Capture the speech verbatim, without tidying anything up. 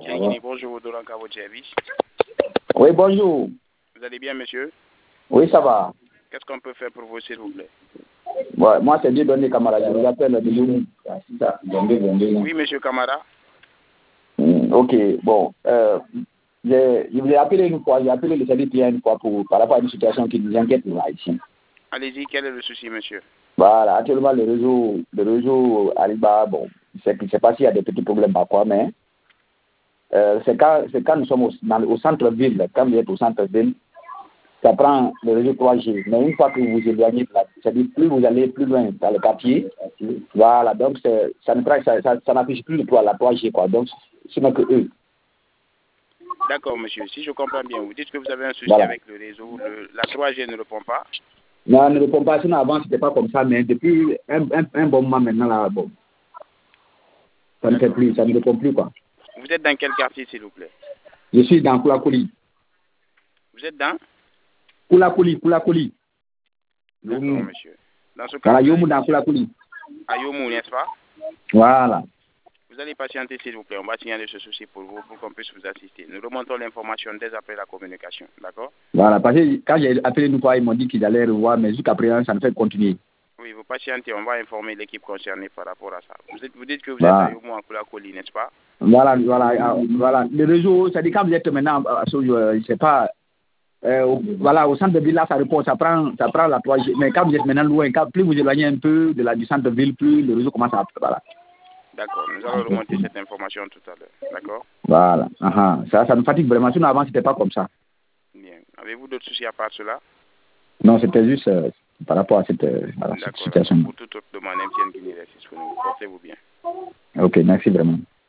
Guinée, bonjour, Dolan Kavo service. Oui, bonjour. Vous allez bien, monsieur? Oui, ça va. Qu'est-ce qu'on peut faire pour vous, s'il vous plaît? Ouais, moi, c'est Dieu donné Camara. Je vous appelle de Lyon. Oui, monsieur Camara. Mm, ok, bon. Euh, je, je vous ai appelé une fois, j'ai appelé le service client une fois pour, par rapport à une situation qui nous inquiète là, ici. Allez-y, quel est le souci, monsieur? Voilà, actuellement, le réseau, le réseau Alibaba, bon, je ne sais pas s'il y a des petits problèmes par quoi, mais euh, c'est quand, quand nous sommes au, dans, au centre-ville, quand vous êtes au centre-ville, ça prend le réseau trois G. Mais une fois que vous vous éloignez de là, c'est-à-dire plus vous allez plus loin dans le quartier, voilà, donc ça ne prend, ça, ça, ça n'affiche plus le trois, la trois G, quoi. Donc, ce n'est que eux. D'accord, monsieur. Si je comprends bien, vous dites que vous avez un souci Voilà. avec le réseau, le, la trois G ne répond pas. Non, ne répond pas. Sinon, avant, c'était pas comme ça, mais depuis un, un, un bon moment maintenant, là, bon, ça ne fait plus, ça ne répond plus, quoi. Vous êtes dans quel quartier, s'il vous plaît? Je suis dans Koulakoli. Vous êtes dans Koulakoli, Koulakoli. D'accord, monsieur. Dans ce cas, Voilà, vous Yomou allez dans patienter. Koulakoli. À Yomou, n'est-ce pas? Voilà. Vous allez patienter, s'il vous plaît. On va signaler ce souci pour vous, pour qu'on puisse vous assister. Nous remontons l'information dès après la communication. D'accord? Voilà, parce que quand j'ai appelé une fois, ils m'ont dit qu'ils allaient revoir, mais jusqu'à présent, ça ne fait que continuer. Oui, vous patientez. On va informer l'équipe concernée par rapport à ça. Vous, êtes, vous dites que vous Voilà. êtes à Yomou, à Koulakoli, n'est-ce pas? Voilà, voilà, euh, voilà. Le réseau, c'est-à-dire quand vous êtes maintenant, euh, euh, je sais pas, euh, au, voilà, au centre de ville, là, ça répond, ça prend, ça prend la trois G. Mais quand vous êtes maintenant loin, quand, plus vous éloignez un peu de la, du centre de ville, plus le réseau commence à, voilà. D'accord, nous allons remonter cette information tout à l'heure. D'accord? Voilà. Uh-huh. Ça, ça nous fatigue vraiment. Sinon, avant, c'était pas comme ça. Bien. Avez-vous d'autres soucis à part cela? Non, c'était juste euh, par rapport à cette, euh, à cette situation. Pour toute autre demande, M T N Guinée reste disponible. Portez-vous bien. Ok, merci vraiment.